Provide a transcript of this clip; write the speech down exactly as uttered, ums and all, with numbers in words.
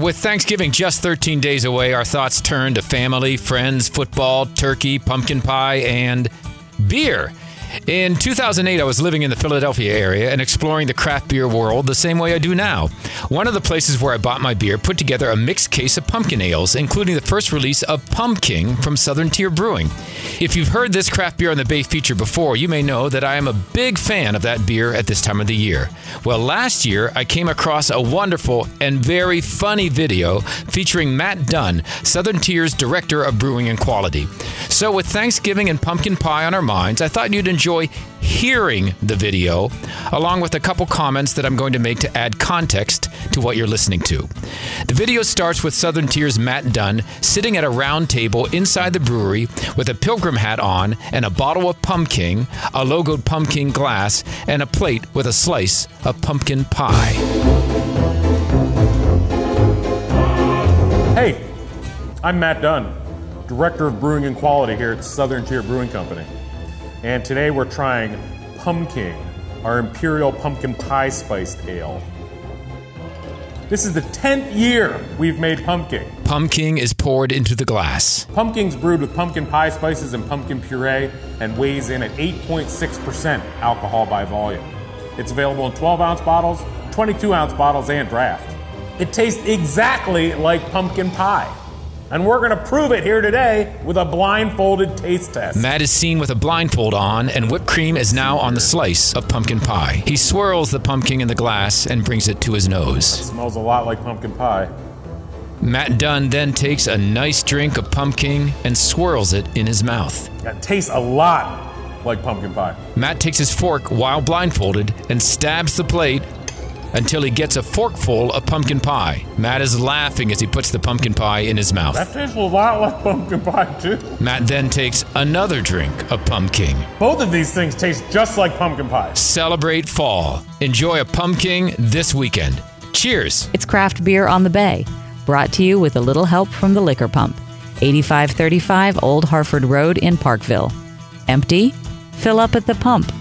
With Thanksgiving just thirteen days away, our thoughts turn to family, friends, football, turkey, pumpkin pie, and beer. In two thousand eight, I was living in the Philadelphia area and exploring the craft beer world the same way I do now. One of the places where I bought my beer put together a mixed case of pumpkin ales, including the first release of Pumpkin from Southern Tier Brewing. If you've heard this craft beer on the Bay feature before, you may know that I am a big fan of that beer at this time of the year. Well, last year, I came across a wonderful and very funny video featuring Matt Dunn, Southern Tier's Director of Brewing and Quality. So with Thanksgiving and pumpkin pie on our minds, I thought you'd enjoy hearing the video, along with a couple comments that I'm going to make to add context to what you're listening to. The video starts with Southern Tier's Matt Dunn sitting at a round table inside the brewery with a pilgrim hat on and a bottle of Pumpkin, a logoed pumpkin glass, and a plate with a slice of pumpkin pie. Hey, I'm Matt Dunn, Director of Brewing and Quality here at Southern Tier Brewing Company. And today we're trying Pumpkin, our Imperial Pumpkin Pie Spiced Ale. This is the tenth year we've made Pumpkin. Pumpkin is poured into the glass. Pumpkin's brewed with pumpkin pie spices and pumpkin puree and weighs in at eight point six percent alcohol by volume. It's available in twelve ounce bottles, twenty-two ounce bottles, and draft. It tastes exactly like pumpkin pie. And we're going to prove it here today with a blindfolded taste test. Matt is seen with a blindfold on, and whipped cream is now on the slice of pumpkin pie. He swirls the pumpkin in the glass and brings it to his nose. It smells a lot like pumpkin pie. Matt Dunn then takes a nice drink of pumpkin and swirls it in his mouth. It tastes a lot like pumpkin pie. Matt takes his fork while blindfolded and stabs the plate until he gets a forkful of pumpkin pie. Matt is laughing as he puts the pumpkin pie in his mouth. That tastes a lot like pumpkin pie, too. Matt then takes another drink of pumpkin. Both of these things taste just like pumpkin pie. Celebrate fall. Enjoy a pumpkin this weekend. Cheers. It's craft beer on the Bay, brought to you with a little help from the Liquor Pump, eighty-five thirty-five Old Harford Road in Parkville. Empty? Fill up at the pump.